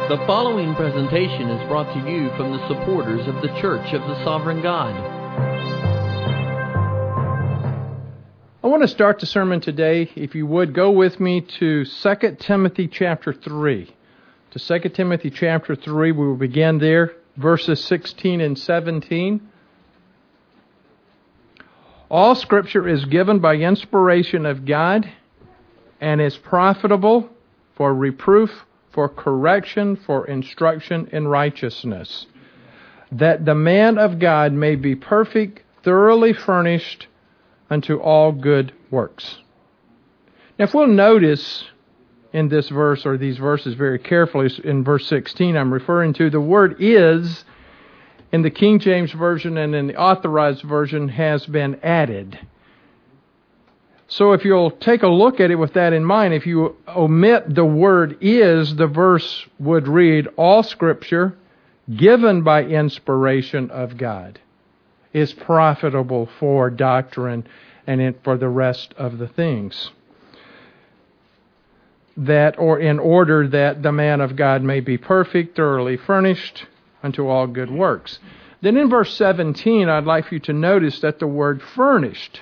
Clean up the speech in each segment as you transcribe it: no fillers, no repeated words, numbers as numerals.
The following presentation is brought to you from the supporters of the Church of the Sovereign God. I want to start the sermon today. If you would, go with me to 2 Timothy chapter 3. To 2 Timothy chapter 3, we will begin there, verses 16 and 17. All Scripture is given by inspiration of God and is profitable for reproof, for correction, for instruction in righteousness, that the man of God may be perfect, thoroughly furnished unto all good works. Now, if we'll notice in this verse, or these verses very carefully, in verse 16, I'm referring to the word is, in the King James Version and in the Authorized Version, has been added. So if you'll take a look at it with that in mind, if you omit the word is, the verse would read, all Scripture given by inspiration of God is profitable for doctrine and for the rest of the things. That, or in order that the man of God may be perfect, thoroughly furnished unto all good works. Then in verse 17, I'd like for you to notice that the word furnished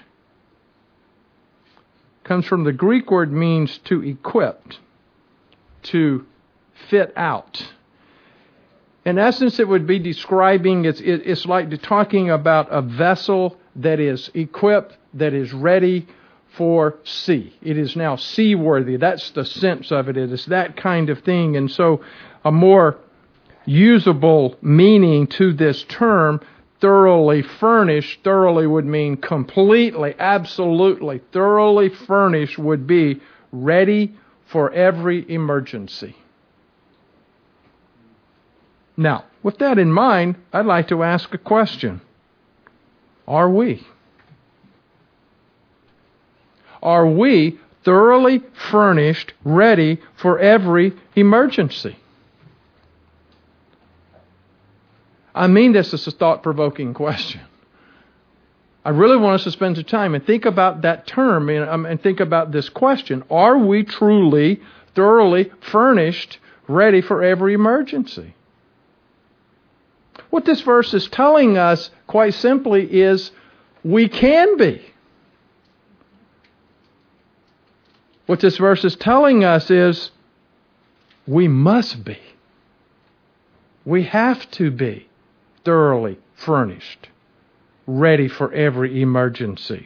comes from the Greek word means to equip, to fit out. In essence, it would be describing, it's like talking about a vessel that is equipped, that is ready for sea. It is now seaworthy. That's the sense of it. It is that kind of thing. And so a more usable meaning to this term, thoroughly furnished, thoroughly would mean completely, absolutely. Thoroughly furnished would be ready for every emergency. Now, with that in mind, I'd like to ask a question. Are we? Are we thoroughly furnished, ready for every emergency? I mean this is a thought-provoking question. I really want us to spend some time and think about that term and think about this question. Are we truly, thoroughly furnished, ready for every emergency? What this verse is telling us, quite simply, is we can be. What this verse is telling us is we must be. We have to be thoroughly furnished, ready for every emergency.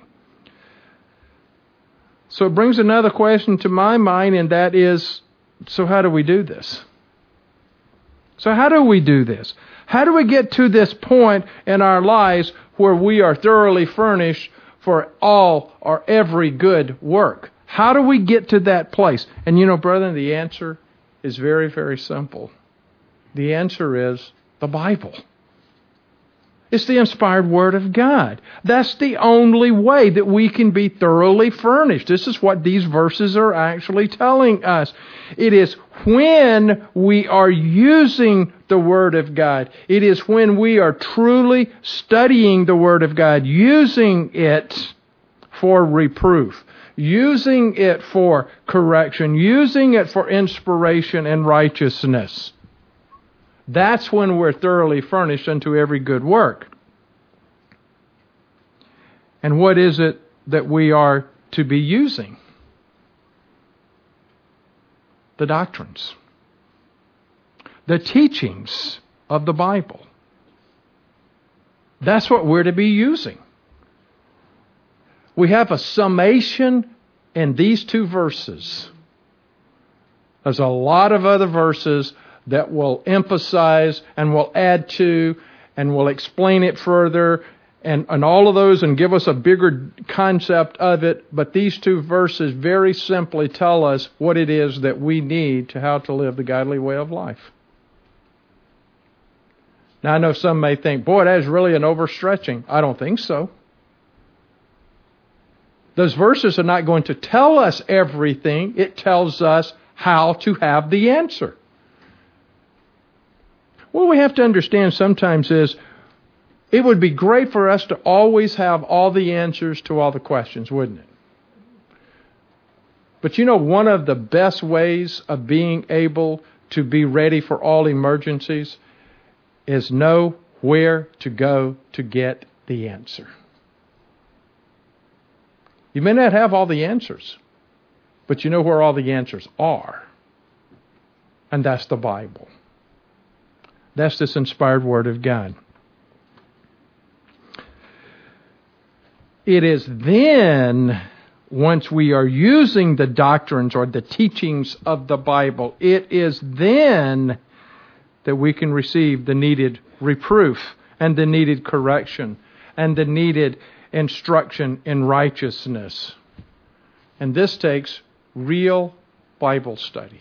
So it brings another question to my mind, and that is, so how do we do this? So how do we do this? How do we get to this point in our lives where we are thoroughly furnished for all or every good work? How do we get to that place? And you know, brethren, the answer is very, very simple. The answer is the Bible. It's the inspired Word of God. That's the only way that we can be thoroughly furnished. This is what these verses are actually telling us. It is when we are using the Word of God. It is when we are truly studying the Word of God, using it for reproof, using it for correction, using it for inspiration and righteousness. That's when we're thoroughly furnished unto every good work. And what is it that we are to be using? The doctrines, the teachings of the Bible. That's what we're to be using. We have a summation in these two verses. There's a lot of other verses that will emphasize and will add to and will explain it further and all of those and give us a bigger concept of it. But these two verses very simply tell us what it is that we need to how to live the godly way of life. Now, I know some may think, boy, that is really an overstretching. I don't think so. Those verses are not going to tell us everything. It tells us how to have the answer. What we have to understand sometimes is it would be great for us to always have all the answers to all the questions, wouldn't it? But you know, one of the best ways of being able to be ready for all emergencies is know where to go to get the answer. You may not have all the answers, but you know where all the answers are. And that's the Bible. That's this inspired Word of God. It is then, once we are using the doctrines or the teachings of the Bible, it is then that we can receive the needed reproof and the needed correction and the needed instruction in righteousness. And this takes real Bible study.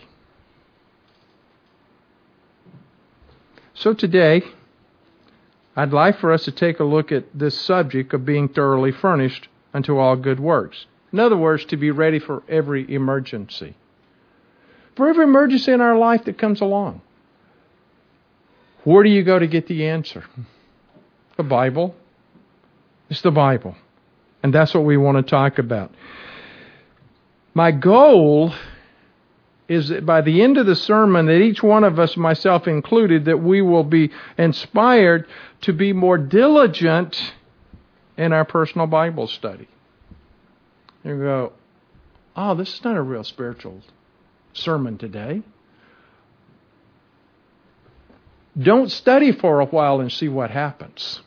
So today, I'd like for us to take a look at this subject of being thoroughly furnished unto all good works. In other words, to be ready for every emergency. For every emergency in our life that comes along. Where do you go to get the answer? The Bible. It's the Bible. And that's what we want to talk about. My goal is that by the end of the sermon, that each one of us, myself included, that we will be inspired to be more diligent in our personal Bible study. You go, oh, this is not a real spiritual sermon today. Don't study for a while and see what happens.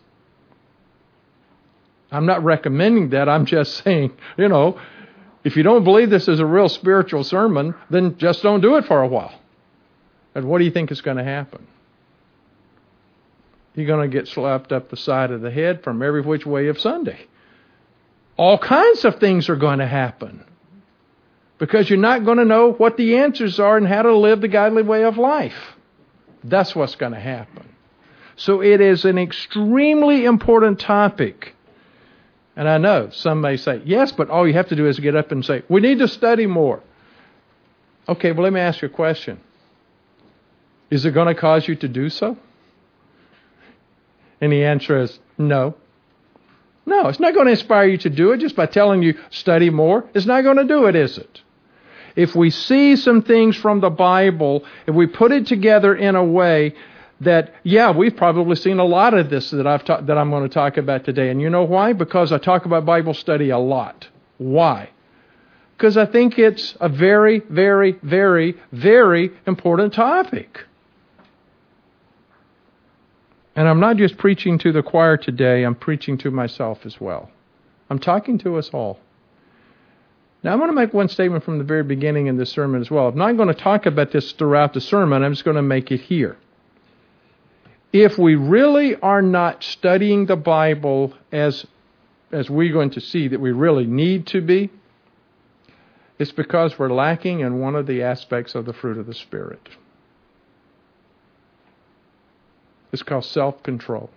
I'm not recommending that. I'm just saying, if you don't believe this is a real spiritual sermon, then just don't do it for a while. And what do you think is going to happen? You're going to get slapped up the side of the head from every which way of Sunday. All kinds of things are going to happen. Because you're not going to know what the answers are and how to live the godly way of life. That's what's going to happen. So it is an extremely important topic. And I know some may say, yes, but all you have to do is get up and say, we need to study more. Okay, well, let me ask you a question. Is it going to cause you to do so? And the answer is no. No, it's not going to inspire you to do it just by telling you study more. It's not going to do it, is it? If we see some things from the Bible, if we put it together in a way that, we've probably seen a lot of this that I'm going to talk about today. And you know why? Because I talk about Bible study a lot. Why? Because I think it's a very, very, very, very important topic. And I'm not just preaching to the choir today, I'm preaching to myself as well. I'm talking to us all. Now, I'm going to make one statement from the very beginning in this sermon as well. I'm not going to talk about this throughout the sermon. I'm just going to make it here. If we really are not studying the Bible as we're going to see that we really need to be, it's because we're lacking in one of the aspects of the fruit of the Spirit. It's called self-control.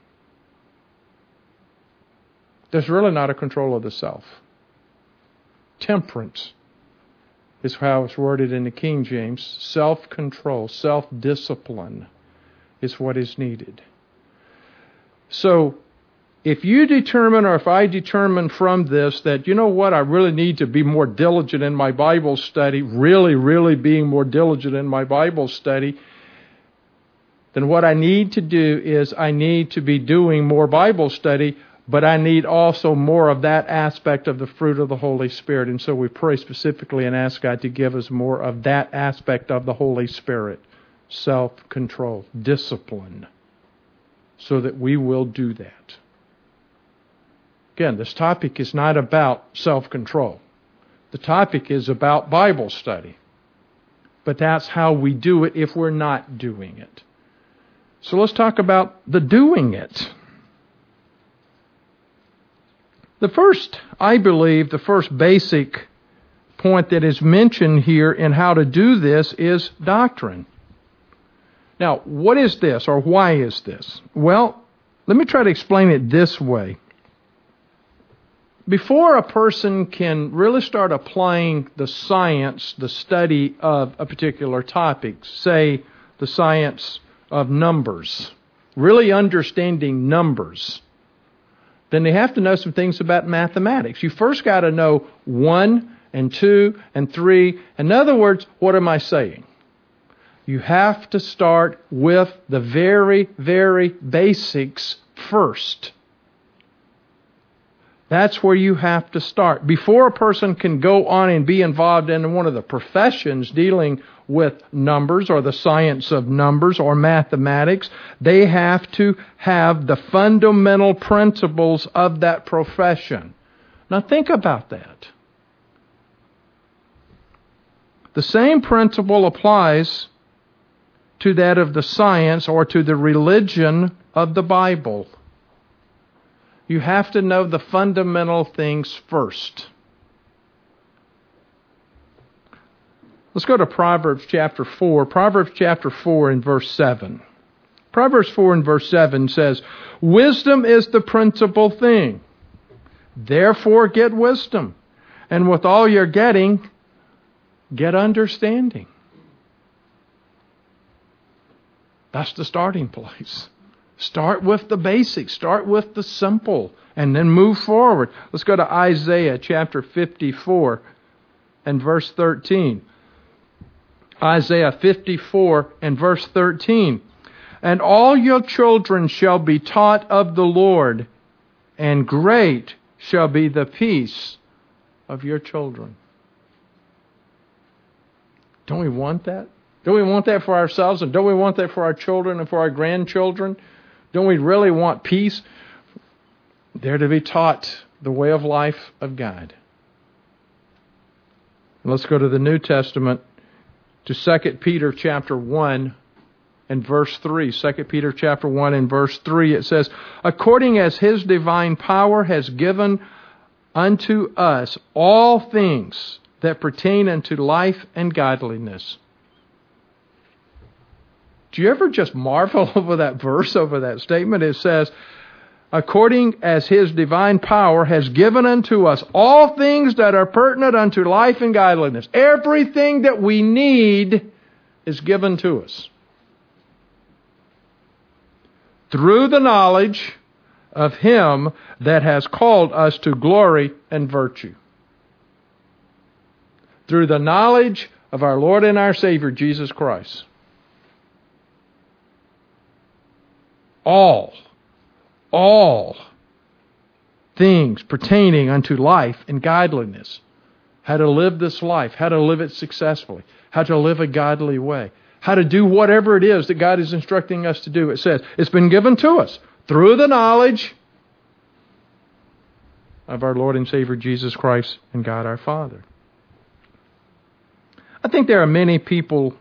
There's really not a control of the self. Temperance is how it's worded in the King James. Self-control, self-discipline is what is needed. So, if you determine, or if I determine from this that, you know what, I really need to be more diligent in my Bible study, really, really being more diligent in my Bible study, then what I need to do is I need to be doing more Bible study, but I need also more of that aspect of the fruit of the Holy Spirit. And so we pray specifically and ask God to give us more of that aspect of the Holy Spirit. Self-control, discipline, so that we will do that. Again, this topic is not about self-control. The topic is about Bible study. But that's how we do it if we're not doing it. So let's talk about the doing it. I believe the first basic point that is mentioned here in how to do this is doctrine. Now, what is this, or why is this? Well, let me try to explain it this way. Before a person can really start applying the science, the study of a particular topic, say the science of numbers, really understanding numbers, then they have to know some things about mathematics. You first got to know 1 and 2 and 3. In other words, what am I saying? You have to start with the very, very basics first. That's where you have to start. Before a person can go on and be involved in one of the professions dealing with numbers or the science of numbers or mathematics, they have to have the fundamental principles of that profession. Now think about that. The same principle applies to that of the science or to the religion of the Bible. You have to know the fundamental things first. Let's go to Proverbs chapter 4. Proverbs chapter 4 and verse 7. Proverbs 4 and verse 7 says, "Wisdom is the principal thing. Therefore get wisdom. And with all you're getting, get understanding." That's the starting place. Start with the basics. Start with the simple. And then move forward. Let's go to Isaiah chapter 54 and verse 13. Isaiah 54 and verse 13. "And all your children shall be taught of the Lord, and great shall be the peace of your children." Don't we want that? Don't we want that for ourselves? And don't we want that for our children and for our grandchildren? Don't we really want peace? They're to be taught the way of life of God. Let's go to the New Testament, to 2 Peter chapter 1 and verse 3. 2 Peter chapter 1 and verse 3, it says, "According as His divine power has given unto us all things that pertain unto life and godliness." Do you ever just marvel over that verse, over that statement? It says, "According as His divine power has given unto us all things that are pertinent unto life and godliness." Everything that we need is given to us through the knowledge of Him that has called us to glory and virtue. Through the knowledge of our Lord and our Savior, Jesus Christ. All things pertaining unto life and godliness. How to live this life, how to live it successfully, how to live a godly way, how to do whatever it is that God is instructing us to do. It says it's been given to us through the knowledge of our Lord and Savior Jesus Christ and God our Father. I think there are many people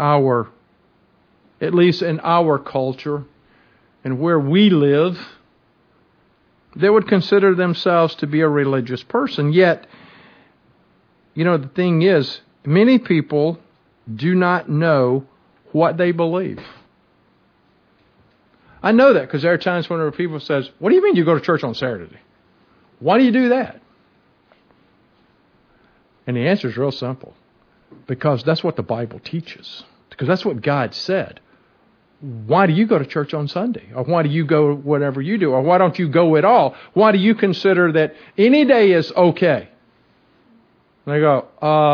at least in our culture, and where we live, they would consider themselves to be a religious person. Yet, the thing is, many people do not know what they believe. I know that because there are times when people says, "What do you mean you go to church on Saturday? Why do you do that?" And the answer is real simple. Because that's what the Bible teaches. Because that's what God said. Why do you go to church on Sunday? Or why do you go whatever you do? Or why don't you go at all? Why do you consider that any day is okay? And they go,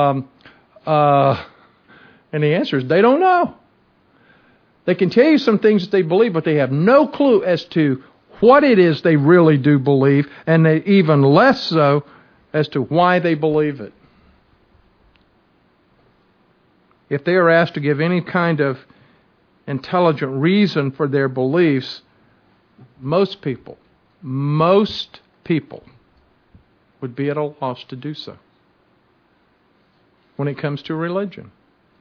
and the answer is they don't know. They can tell you some things that they believe, but they have no clue as to what it is they really do believe, and they even less so as to why they believe it. If they are asked to give any kind of intelligent reason for their beliefs, most people would be at a loss to do so when it comes to religion.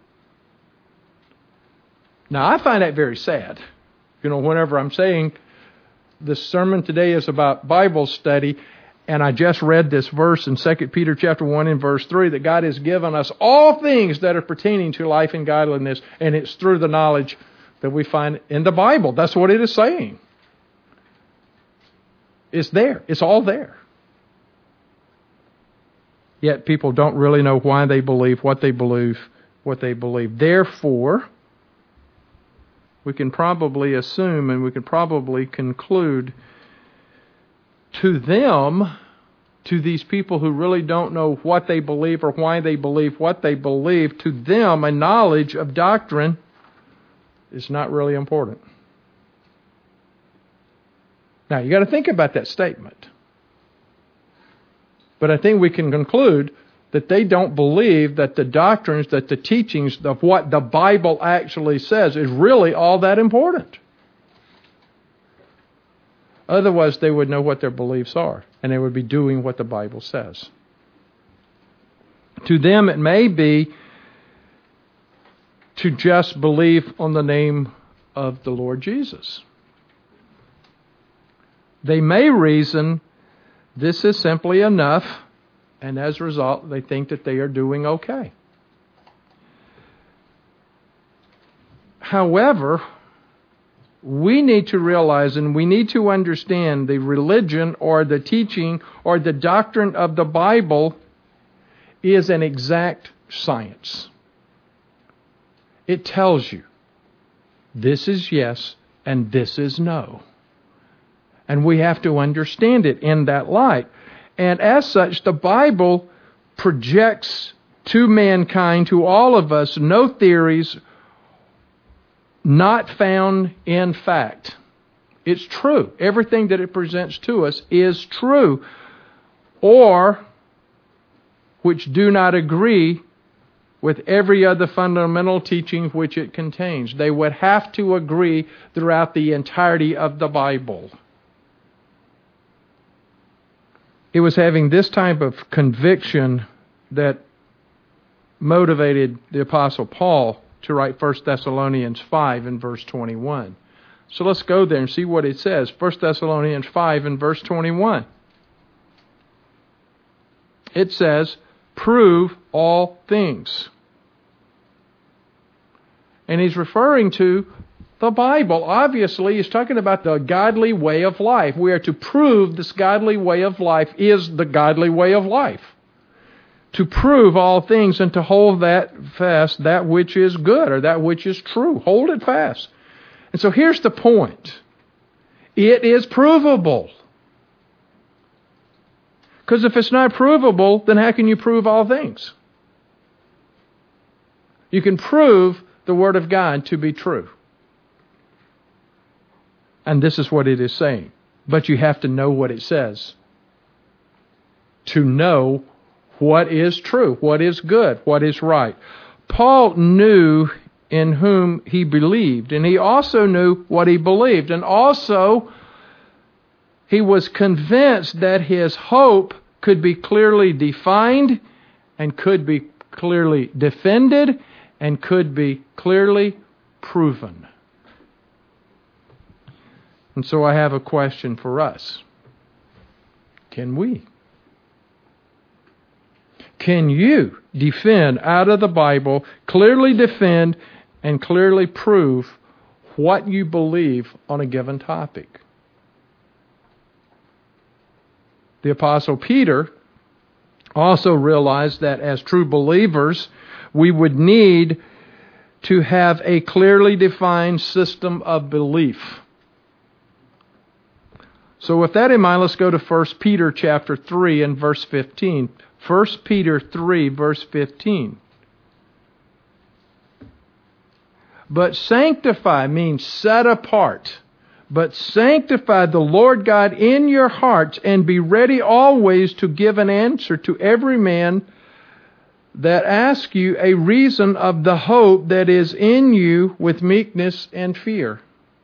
Now, I find that very sad. Whenever I'm saying this sermon today is about Bible study, and I just read this verse in 2 Peter chapter 1 and verse 3, that God has given us all things that are pertaining to life and godliness, and it's through the knowledge that we find in the Bible. That's what it is saying. It's there. It's all there. Yet people don't really know why they believe what they believe. Therefore, we can probably assume and we can probably conclude to these people who really don't know what they believe or why they believe what they believe, to them a knowledge of doctrine is not really important. Now, you got to think about that statement. But I think we can conclude that they don't believe that the doctrines, that the teachings of what the Bible actually says is really all that important. Otherwise, they would know what their beliefs are, and they would be doing what the Bible says. To them, it may be to just believe on the name of the Lord Jesus. They may reason this is simply enough, and as a result, they think that they are doing okay. However, we need to realize and we need to understand the religion or the teaching or the doctrine of the Bible is an exact science. It tells you this is yes and this is no. And we have to understand it in that light. And as such, the Bible projects to mankind, to all of us, no theories not found in fact. It's true. Everything that it presents to us is true, or which do not agree with every other fundamental teaching which it contains. They would have to agree throughout the entirety of the Bible. It was having this type of conviction that motivated the Apostle Paul to write 1 Thessalonians 5 and verse 21. So let's go there and see what it says. 1 Thessalonians 5 and verse 21. It says, prove all things. And he's referring to the Bible. Obviously, he's talking about the godly way of life. We are to prove this godly way of life is the godly way of life. To prove all things and to hold that fast, that which is good or that which is true. Hold it fast. And so here's the point. It is provable. Because if it's not provable, then how can you prove all things? You can prove the Word of God to be true. And this is what it is saying. But you have to know what it says. To know what is true, what is good, what is right. Paul knew in whom he believed, and he also knew what he believed. And also, he was convinced that his hope could be clearly defined and could be clearly defended and could be clearly proven. And so I have a question for us. Can we? Can you defend out of the Bible, clearly defend and clearly prove what you believe on a given topic? The Apostle Peter also realized that as true believers, we would need to have a clearly defined system of belief. So with that in mind, let's go to 1 Peter chapter 3 and verse 15. 1 Peter 3 verse 15. But sanctify means set apart. But sanctify the Lord God in your hearts and be ready always to give an answer to every man that asks you a reason of the hope that is in you with meekness and fear.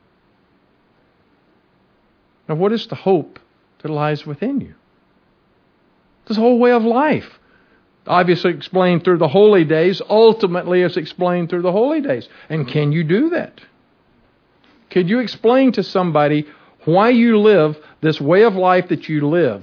Now, what is the hope that lies within you? This whole way of life. Obviously explained through the holy days. Ultimately, it's explained through the holy days. And can you do that? Could you explain to somebody why you live this way of life that you live?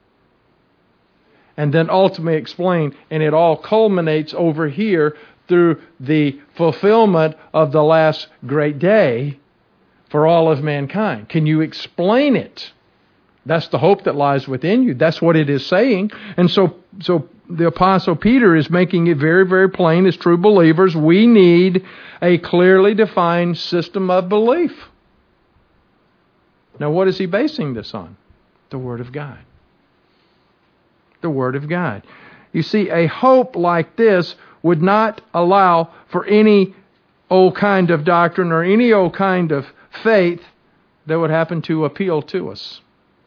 And then ultimately explain, and it all culminates over here through the fulfillment of the last great day for all of mankind. Can you explain it? That's the hope that lies within you. That's what it is saying. And so the Apostle Peter is making it very, very plain as true believers. We need a clearly defined system of belief. Now, what is he basing this on? The Word of God. The Word of God. You see, a hope like this would not allow for any old kind of doctrine or any old kind of faith that would happen to appeal to us.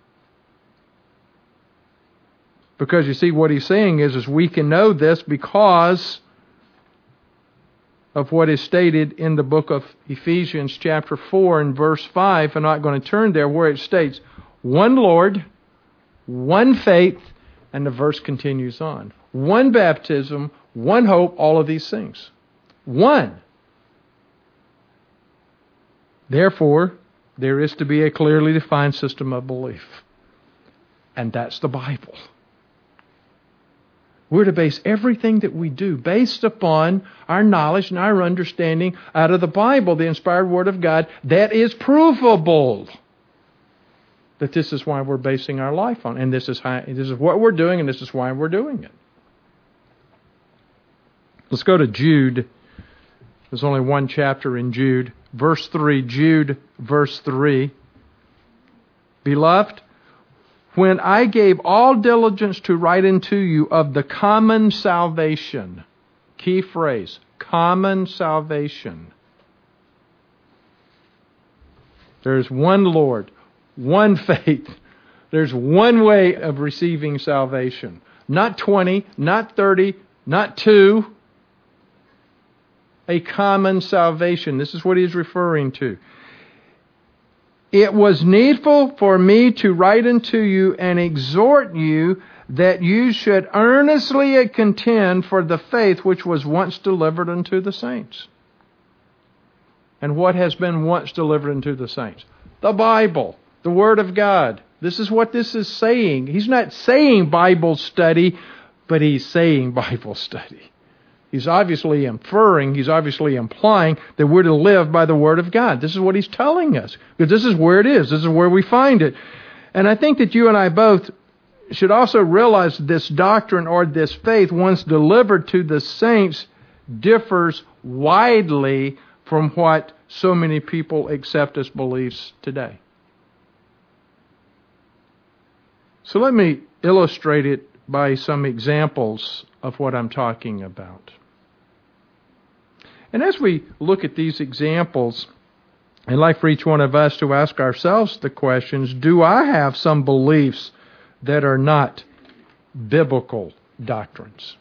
Because you see, what he's saying is we can know this because of what is stated in the book of Ephesians chapter 4 and verse 5. I'm not going to turn there, where it states, one Lord, one faith, and the verse continues on. One baptism, one hope, all of these things. One. Therefore, there is to be a clearly defined system of belief. And that's the Bible. We're to base everything that we do based upon our knowledge and our understanding out of the Bible, the inspired Word of God, that is provable. That this is why we're basing our life on. And this is what we're doing, and this is why we're doing it. Let's go to Jude. There's only one chapter in Jude. Verse 3, Jude, verse 3. Beloved, when I gave all diligence to write unto you of the common salvation, key phrase, common salvation. There's one Lord, one faith. There's one way of receiving salvation. Not 20, not 30, not 2. A common salvation. This is what he's referring to. It was needful for me to write unto you and exhort you that you should earnestly contend for the faith which was once delivered unto the saints. And what has been once delivered unto the saints? The Bible, the Word of God. This is what this is saying. He's not saying Bible study, but he's saying Bible study. He's obviously inferring, he's obviously implying that we're to live by the Word of God. This is what he's telling us. Because this is where it is. This is where we find it. And I think that you and I both should also realize this doctrine or this faith, once delivered to the saints, differs widely from what so many people accept as beliefs today. So let me illustrate it by some examples of what I'm talking about. And as we look at these examples, I'd like for each one of us to ask ourselves the questions, do I have some beliefs that are not biblical doctrines?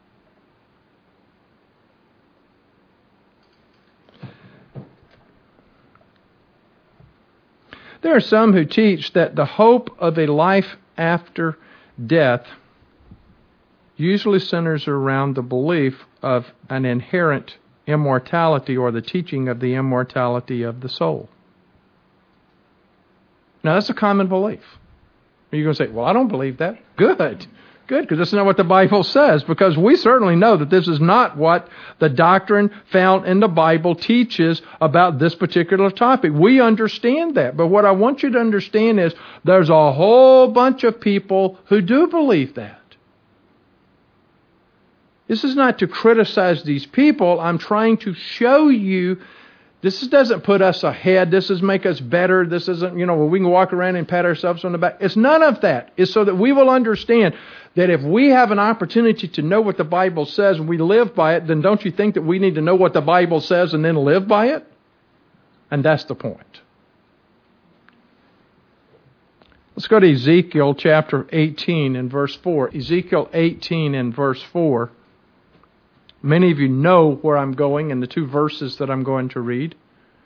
There are some who teach that the hope of a life after death usually centers around the belief of an inherent immortality or the teaching of the immortality of the soul. Now, that's a common belief. You're going to say, well, I don't believe that. Good, because that's not what the Bible says, because we certainly know that this is not what the doctrine found in the Bible teaches about this particular topic. We understand that, but what I want you to understand is there's a whole bunch of people who do believe that. This is not to criticize these people. I'm trying to show you this doesn't put us ahead. This doesn't make us better. This isn't, we can walk around and pat ourselves on the back. It's none of that. It's so that we will understand that if we have an opportunity to know what the Bible says and we live by it, then don't you think that we need to know what the Bible says and then live by it? And that's the point. Let's go to Ezekiel chapter 18 and verse 4. Ezekiel 18 and verse 4. Many of you know where I'm going in the two verses that I'm going to read.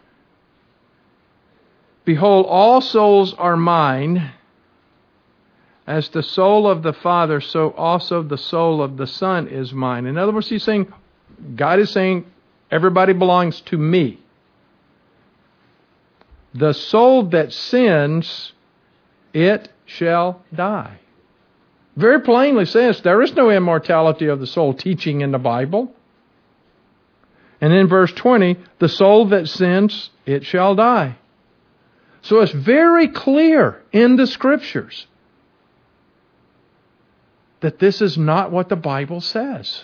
Behold, all souls are mine. As the soul of the Father, so also the soul of the Son is mine. In other words, God is saying, everybody belongs to me. The soul that sins, it shall die. Very plainly says there is no immortality of the soul teaching in the Bible. And in verse 20, the soul that sins, it shall die. So it's very clear in the Scriptures that this is not what the Bible says.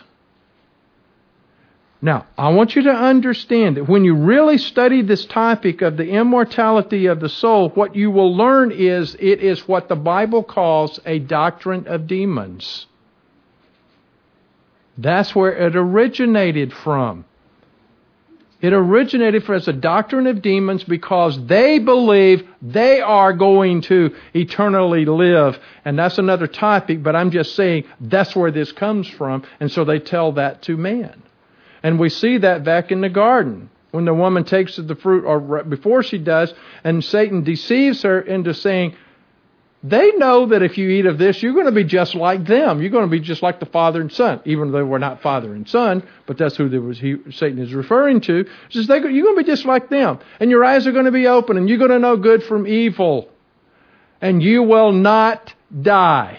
Now, I want you to understand that when you really study this topic of the immortality of the soul, what you will learn is it is what the Bible calls a doctrine of demons. That's where it originated from. It originated as a doctrine of demons because they believe they are going to eternally live. And that's another topic, but I'm just saying that's where this comes from. And so they tell that to man. And we see that back in the garden when the woman takes the fruit, or before she does, and Satan deceives her into saying, they know that if you eat of this, you're going to be just like them. You're going to be just like the father and son, even though we're not father and son, but that's who Satan is referring to. He says, you're going to be just like them, and your eyes are going to be open, and you're going to know good from evil, and you will not die.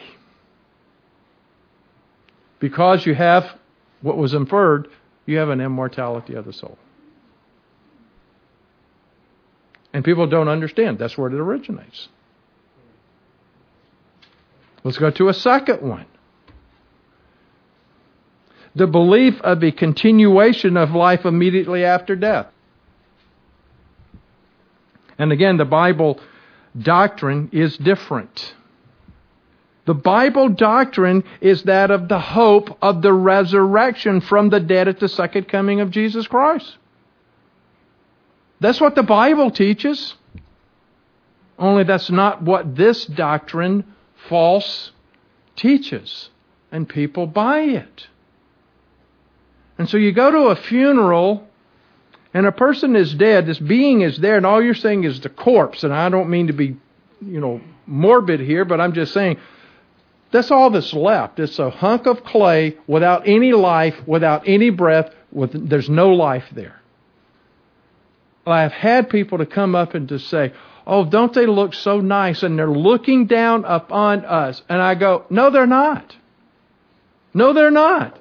Because you have what was inferred, you have an immortality of the soul. And people don't understand. That's where it originates. Let's go to a second one. The belief of a continuation of life immediately after death. And again, the Bible doctrine is different. The Bible doctrine is that of the hope of the resurrection from the dead at the second coming of Jesus Christ. That's what the Bible teaches. Only that's not what this doctrine false teaches, and people buy it. And so you go to a funeral, and a person is dead, this being is there, and all you're saying is the corpse. And I don't mean to be, morbid here, but I'm just saying that's all that's left. It's a hunk of clay without any life, without any breath. There's no life there. I've had people to come up and to say, oh, don't they look so nice? And they're looking down upon us. And I go, no, they're not. No, they're not.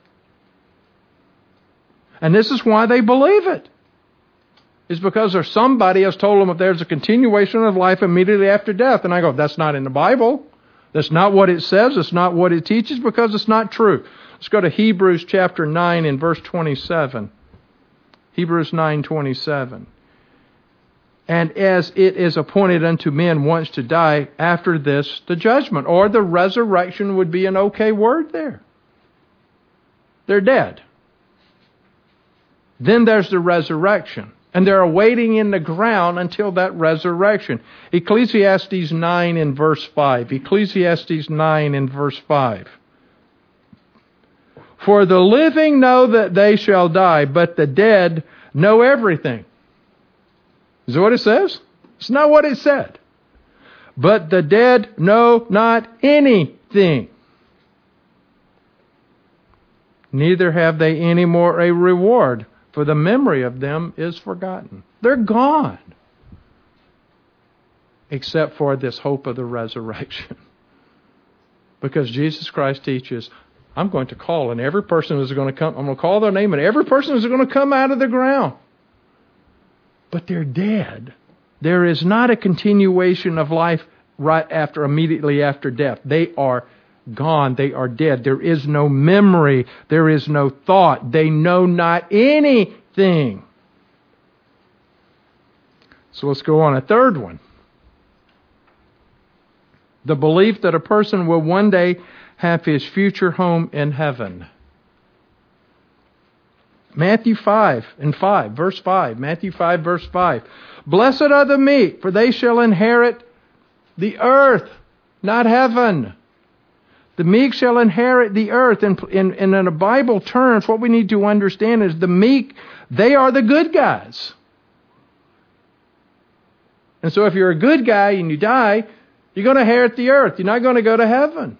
And this is why they believe it. It's because there's somebody has told them that there's a continuation of life immediately after death. And I go, that's not in the Bible. That's not what it says. It's not what it teaches because it's not true. Let's go to Hebrews chapter 9 and verse 27. Hebrews 9:27. And as it is appointed unto men once to die, after this the judgment. Or the resurrection would be an okay word there. They're dead. Then there's the resurrection. And they're awaiting in the ground until that resurrection. Ecclesiastes 9 and verse 5. Ecclesiastes 9 and verse 5. For the living know that they shall die, but the dead know everything. Is that what it says? It's not what it said. But the dead know not anything. Neither have they any more a reward, for the memory of them is forgotten. They're gone. Except for this hope of the resurrection. Because Jesus Christ teaches, I'm going to call, and every person is going to come, I'm going to call their name, and every person is going to come out of the ground. But they're dead. There is not a continuation of life immediately after death. They are gone. They are dead. There is no memory. There is no thought. They know not anything. So let's go on. A third one. The belief that a person will one day have his future home in heaven. Matthew 5 and 5, verse 5. Matthew 5, verse 5. Blessed are the meek, for they shall inherit the earth, not heaven. The meek shall inherit the earth. And in the Bible terms, what we need to understand is the meek, they are the good guys. And so if you're a good guy and you die, you're going to inherit the earth. You're not going to go to heaven.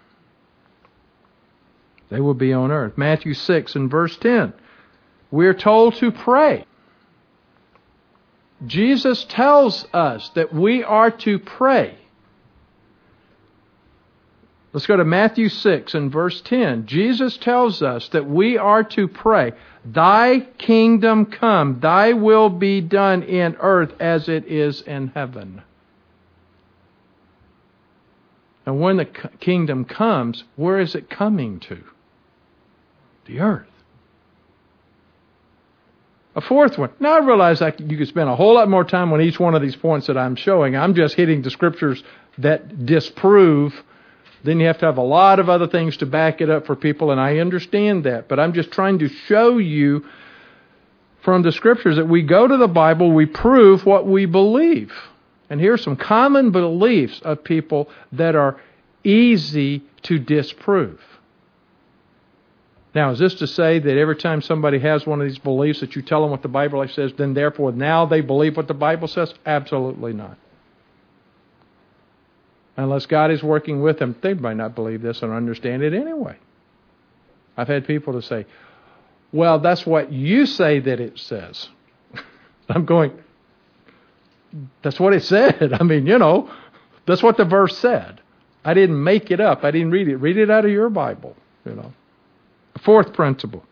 They will be on earth. Matthew 6 and verse 10. We're told to pray. Jesus tells us that we are to pray. Let's go to Matthew 6 and verse 10. Jesus tells us that we are to pray, Thy kingdom come, Thy will be done in earth as it is in heaven. And when the kingdom comes, where is it coming to? The earth. A fourth one. Now I realize you could spend a whole lot more time on each one of these points that I'm showing. I'm just hitting the scriptures that disprove. Then you have to have a lot of other things to back it up for people, and I understand that. But I'm just trying to show you from the Scriptures that we go to the Bible, we prove what we believe. And here's some common beliefs of people that are easy to disprove. Now, is this to say that every time somebody has one of these beliefs that you tell them what the Bible says, then therefore now they believe what the Bible says? Absolutely not. Unless God is working with them, they might not believe this or understand it anyway. I've had people to say, well, that's what you say that it says. I'm going, that's what it said. I mean, that's what the verse said. I didn't make it up. I didn't read it. Read it out of your Bible, Fourth principle.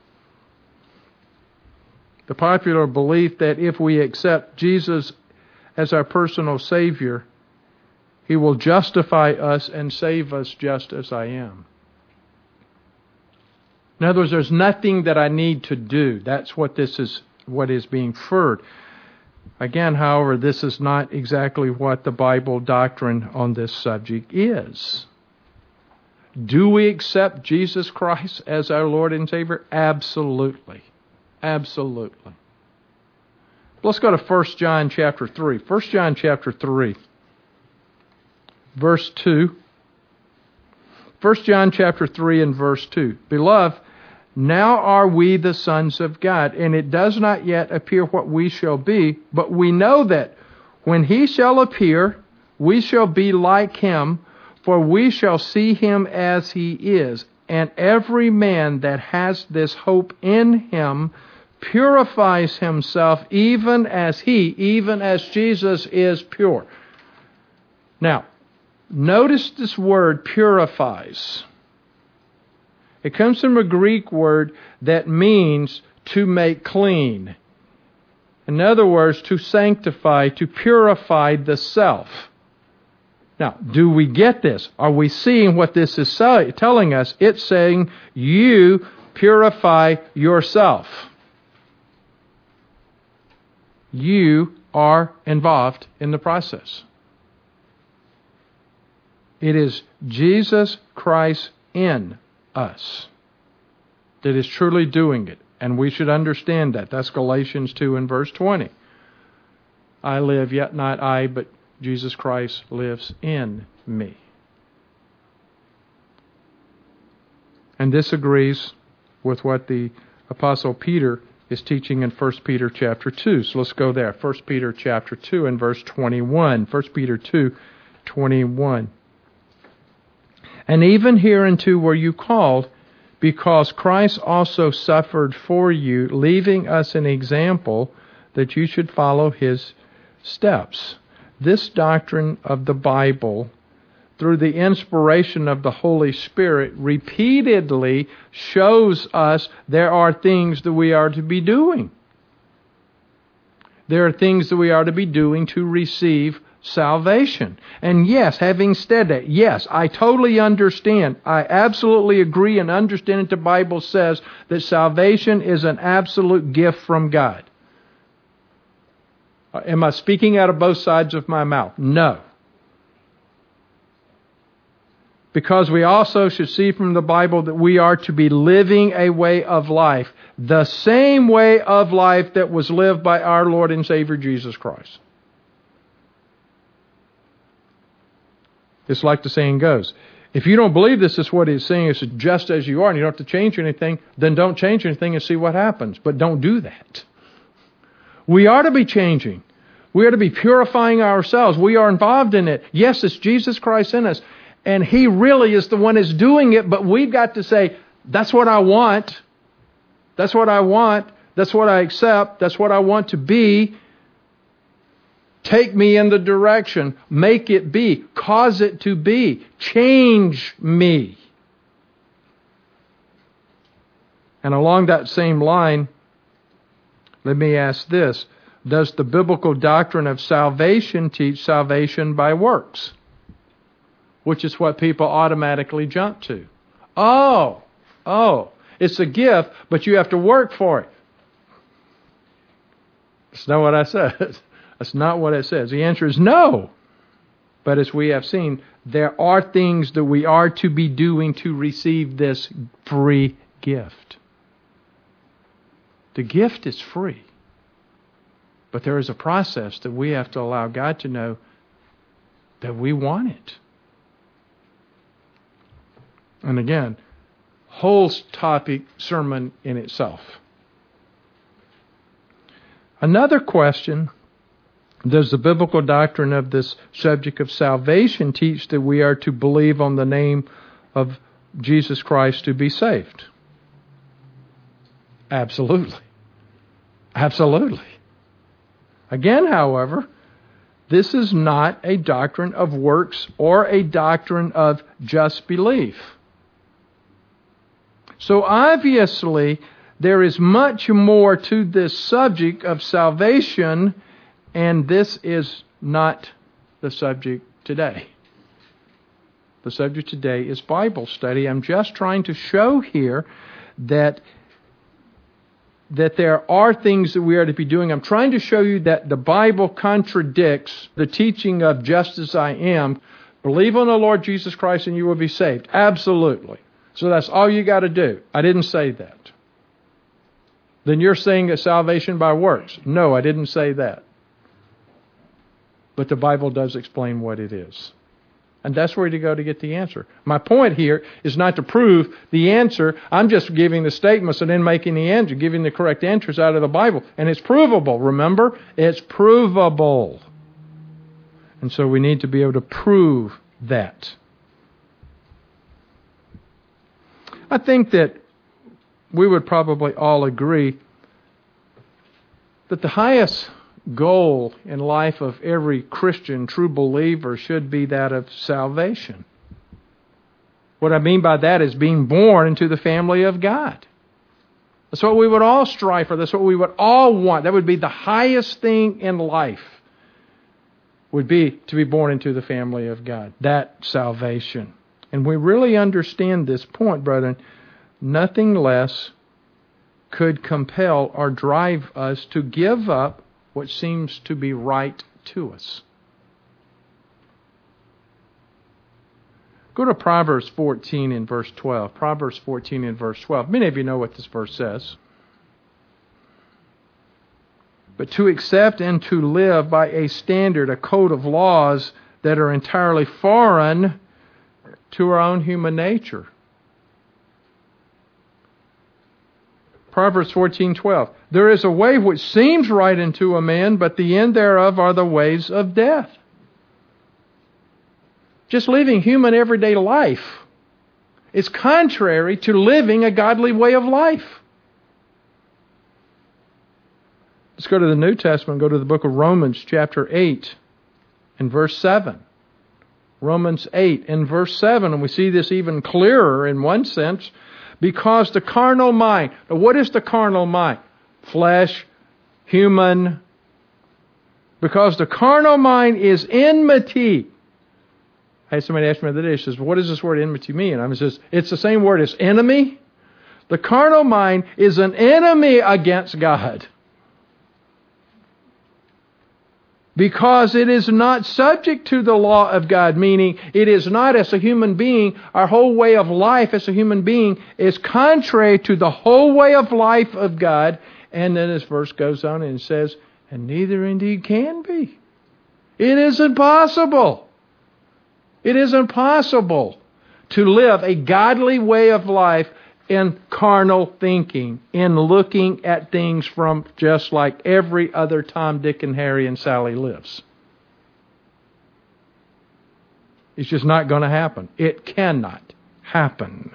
The popular belief that if we accept Jesus as our personal Savior, He will justify us and save us just as I am. In other words, there's nothing that I need to do. That's what is being inferred. Again, however, this is not exactly what the Bible doctrine on this subject is. Do we accept Jesus Christ as our Lord and Savior? Absolutely. Absolutely. Let's go to 1 John chapter 3. 1 John chapter 3, verse 2. 1 John chapter 3 and verse 2. Beloved, now are we the sons of God, and it does not yet appear what we shall be, but we know that when He shall appear, we shall be like Him, for we shall see Him as He is. And every man that has this hope in Him purifies himself even as Jesus is pure. Now, notice this word purifies. It comes from a Greek word that means to make clean. In other words, to sanctify, to purify the self. Now, do we get this? Are we seeing what this is telling us? It's saying, you purify yourself. You are involved in the process. It is Jesus Christ in us that is truly doing it. And we should understand that. That's Galatians 2 and verse 20. I live, yet not I, but Jesus Christ lives in me. And this agrees with what the Apostle Peter is teaching in 1 Peter chapter 2. So let's go there. 1 Peter chapter 2 and verse 21. 1 Peter 2, 21. And even hereunto were you called, because Christ also suffered for you, leaving us an example that you should follow His steps. This doctrine of the Bible, through the inspiration of the Holy Spirit, repeatedly shows us there are things that we are to be doing. There are things that we are to be doing to receive salvation. And yes, having said that, yes, I totally understand. I absolutely agree and understand that the Bible says that salvation is an absolute gift from God. Am I speaking out of both sides of my mouth? No. Because we also should see from the Bible that we are to be living a way of life, the same way of life that was lived by our Lord and Savior Jesus Christ. It's like the saying goes, if you don't believe this is what it's saying, it's just as you are, and you don't have to change anything, then don't change anything and see what happens. But don't do that. We are to be changing. We are to be purifying ourselves. We are involved in it. Yes, it's Jesus Christ in us. And He really is the one that's doing it, but we've got to say, that's what I want. That's what I want. That's what I accept. That's what I want to be. Take me in the direction. Make it be. Cause it to be. Change me. And along that same line, let me ask this. Does the biblical doctrine of salvation teach salvation by works? Which is what people automatically jump to. Oh, it's a gift, but you have to work for it. That's not what I said. That's not what it says. The answer is no. But as we have seen, there are things that we are to be doing to receive this free gift. The gift is free. But there is a process that we have to allow God to know that we want it. And again, whole topic sermon in itself. Another question, does the biblical doctrine of this subject of salvation teach that we are to believe on the name of Jesus Christ to be saved? Absolutely. Absolutely. Again, however, this is not a doctrine of works or a doctrine of just belief. So obviously, there is much more to this subject of salvation, and this is not the subject today. The subject today is Bible study. I'm just trying to show here that there are things that we are to be doing. I'm trying to show you that the Bible contradicts the teaching of just as I am. Believe on the Lord Jesus Christ and you will be saved. Absolutely. So that's all you got to do. I didn't say that. Then you're saying that salvation by works. No, I didn't say that. But the Bible does explain what it is. And that's where you go to get the answer. My point here is not to prove the answer. I'm just giving the statements and then making the answer, giving the correct answers out of the Bible. And it's provable. Remember? It's provable. And so we need to be able to prove that. I think that we would probably all agree that the highest goal in life of every Christian, true believer, should be that of salvation. What I mean by that is being born into the family of God. That's what we would all strive for. That's what we would all want. That would be the highest thing in life, would be to be born into the family of God. That salvation. And we really understand this point, brethren. Nothing less could compel or drive us to give up what seems to be right to us. Go to Proverbs 14 and verse 12. Proverbs 14 and verse 12. Many of you know what this verse says. But to accept and to live by a standard, a code of laws that are entirely foreign to our own human nature. Proverbs 14:12. There is a way which seems right unto a man, but the end thereof are the ways of death. Just living human everyday life is contrary to living a godly way of life. Let's go to the New Testament, go to the book of Romans chapter 8 and verse 7. Romans 8 and verse 7, and we see this even clearer in one sense, because the carnal mind. Now, what is the carnal mind? Flesh, human. Because the carnal mind is enmity. I had somebody ask me the other day, she says, what does this word enmity mean? I says, it's the same word as enemy. The carnal mind is an enemy against God. Because it is not subject to the law of God, meaning it is not as a human being, our whole way of life as a human being is contrary to the whole way of life of God. And then this verse goes on and says, and neither indeed can be. It is impossible. It is impossible to live a godly way of life in carnal thinking, in looking at things from just like every other Tom, Dick, and Harry and Sally lives. It's just not going to happen. It cannot happen.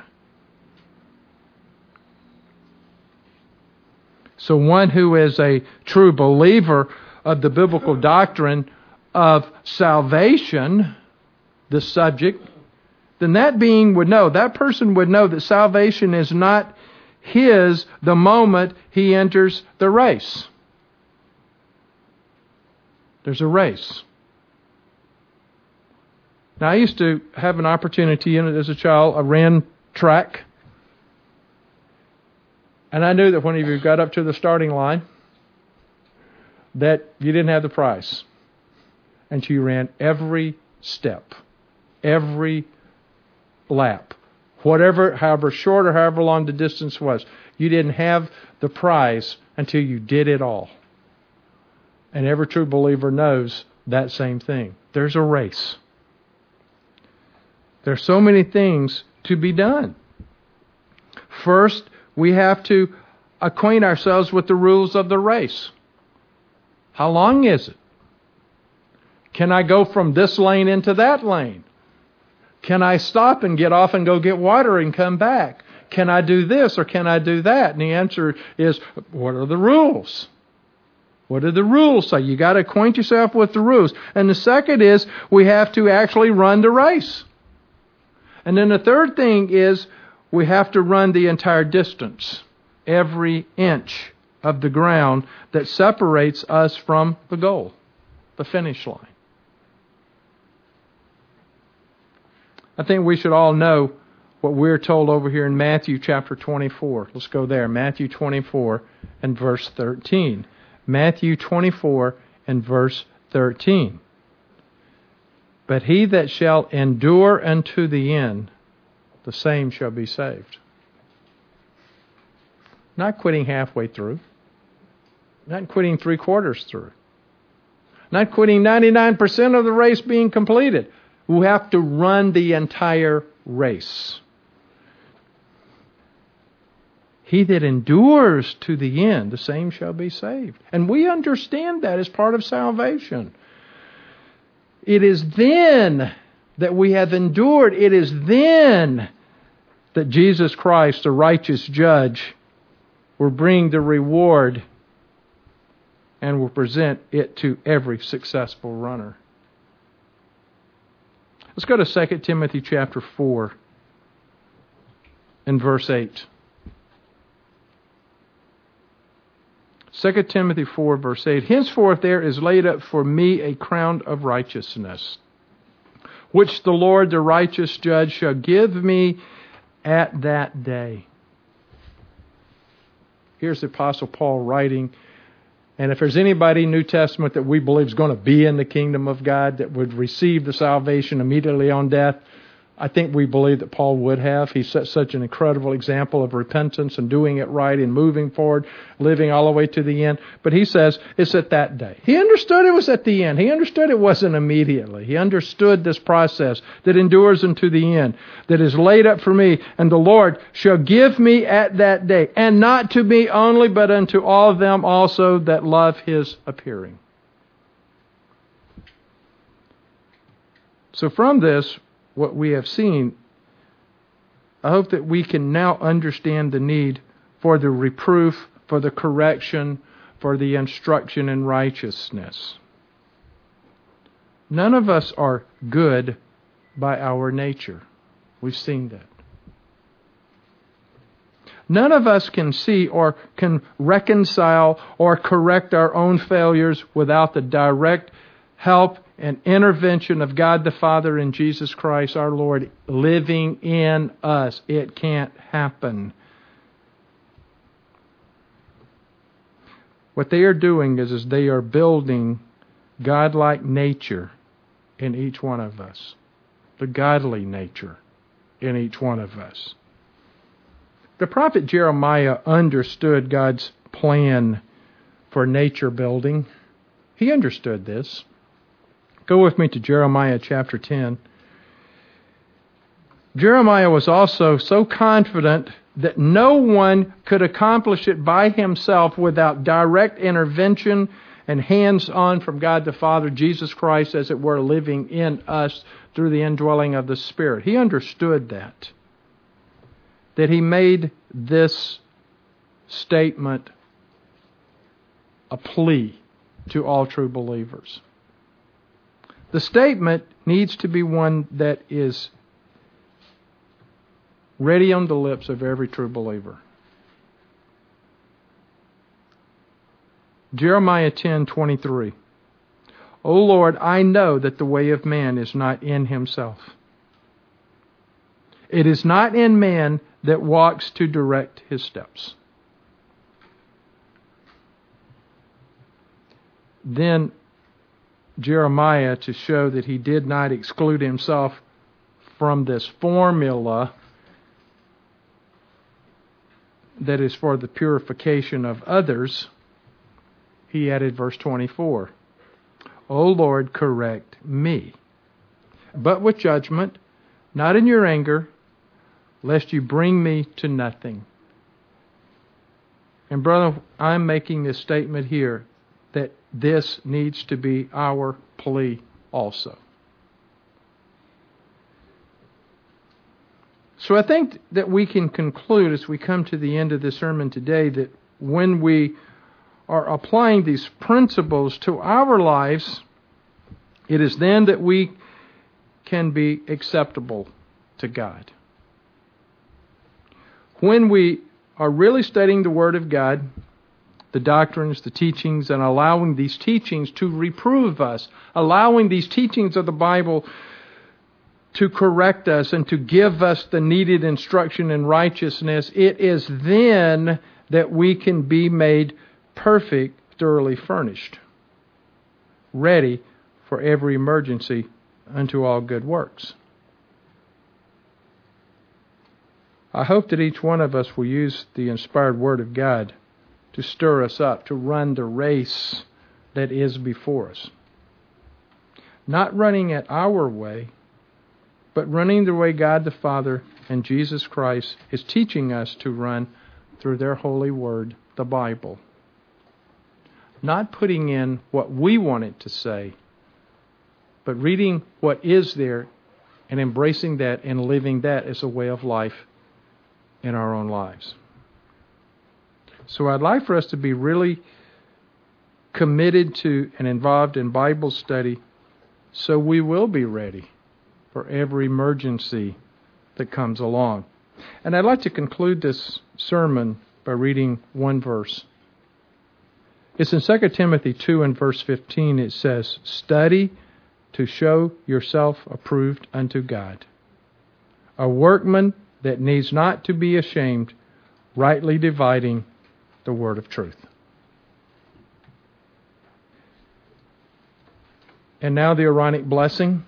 So one who is a true believer of the biblical doctrine of salvation, the subject, then that being would know, that person would know that salvation is not his the moment he enters the race. There's a race. Now, I used to have an opportunity in it as a child. I ran track. And I knew that when you got up to the starting line, that you didn't have the prize. And so you ran every step, every lap. however short or however long the distance was. You didn't have the prize until you did it all. And every true believer knows that same thing. There's a race. There's so many things to be done. First, we have to acquaint ourselves with the rules of the race. How long is it? Can I go from this lane into that lane? Can I stop and get off and go get water and come back? Can I do this or can I do that? And the answer is, what are the rules? What do the rules say? You got to acquaint yourself with the rules. And the second is, we have to actually run the race. And then the third thing is, we have to run the entire distance. Every inch of the ground that separates us from the goal, the finish line. I think we should all know what we're told over here in Matthew chapter 24. Let's go there. Matthew 24 and verse 13. Matthew 24 and verse 13. But he that shall endure unto the end, the same shall be saved. Not quitting halfway through. Not quitting 3/4 through. Not quitting 99% of the race being completed. We have to run the entire race. He that endures to the end, the same shall be saved. And we understand that as part of salvation. It is then that we have endured. It is then that Jesus Christ, the righteous judge, will bring the reward and will present it to every successful runner. Let's go to 2 Timothy chapter 4 and verse 8. 2 Timothy 4 verse 8. Henceforth there is laid up for me a crown of righteousness, which the Lord the righteous judge shall give me at that day. Here's the Apostle Paul writing. And if there's anybody in the New Testament that we believe is going to be in the kingdom of God, that would receive the salvation immediately on death, I think we believe that Paul would have. He set such an incredible example of repentance and doing it right and moving forward, living all the way to the end. But he says it's at that day. He understood it was at the end. He understood it wasn't immediately. He understood this process that endures unto the end, that is laid up for me, and the Lord shall give me at that day, and not to me only, but unto all of them also that love his appearing. So from this, what we have seen, I hope that we can now understand the need for the reproof, for the correction, for the instruction in righteousness. None of us are good by our nature. We've seen that. None of us can see or can reconcile or correct our own failures without the direct help and intervention of God the Father and Jesus Christ our Lord living in us. It can't happen. What they are doing is they are building godlike nature in each one of us. The godly nature in each one of us. The prophet Jeremiah understood God's plan for nature building. He understood this. Go with me to Jeremiah chapter 10. Jeremiah was also so confident that no one could accomplish it by himself without direct intervention and hands-on from God the Father, Jesus Christ, as it were, living in us through the indwelling of the Spirit. He understood that he made this statement a plea to all true believers. The statement needs to be one that is ready on the lips of every true believer. Jeremiah 10:23. O Lord, I know that the way of man is not in himself. It is not in man that walks to direct his steps. Then Jeremiah, to show that he did not exclude himself from this formula, that is for the purification of others, he added verse 24, O Lord, correct me, but with judgment, not in your anger, lest you bring me to nothing. And brother, I'm making this statement here that this needs to be our plea also. So I think that we can conclude as we come to the end of the sermon today that when we are applying these principles to our lives, it is then that we can be acceptable to God. When we are really studying the Word of God, the doctrines, the teachings, and allowing these teachings to reprove us, allowing these teachings of the Bible to correct us and to give us the needed instruction in righteousness, it is then that we can be made perfect, thoroughly furnished, ready for every emergency unto all good works. I hope that each one of us will use the inspired Word of God to stir us up, to run the race that is before us. Not running at our way, but running the way God the Father and Jesus Christ is teaching us to run through their holy word, the Bible. Not putting in what we want it to say, but reading what is there and embracing that and living that as a way of life in our own lives. So I'd like for us to be really committed to and involved in Bible study so we will be ready for every emergency that comes along. And I'd like to conclude this sermon by reading one verse. It's in 2 Timothy 2 and verse 15. It says, Study to show yourself approved unto God, a workman that needs not to be ashamed, rightly dividing the word of truth. And now the Aaronic blessing.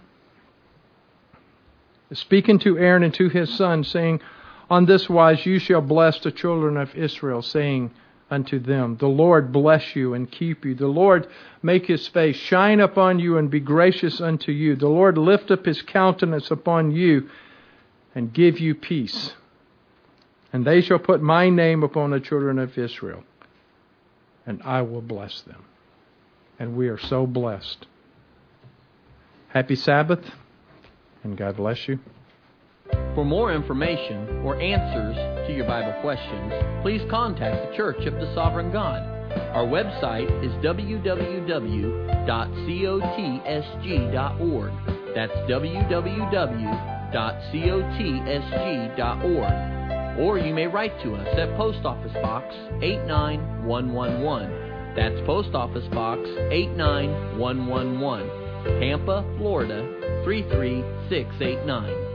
Speaking to Aaron and to his sons, saying, On this wise you shall bless the children of Israel, saying unto them, The Lord bless you and keep you. The Lord make his face shine upon you and be gracious unto you. The Lord lift up his countenance upon you and give you peace. And they shall put my name upon the children of Israel, and I will bless them. And we are so blessed. Happy Sabbath, and God bless you. For more information or answers to your Bible questions, please contact the Church of the Sovereign God. Our website is www.cotsg.org. That's www.cotsg.org. Or you may write to us at Post Office Box 89111. That's Post Office Box 89111, Tampa, Florida 33689.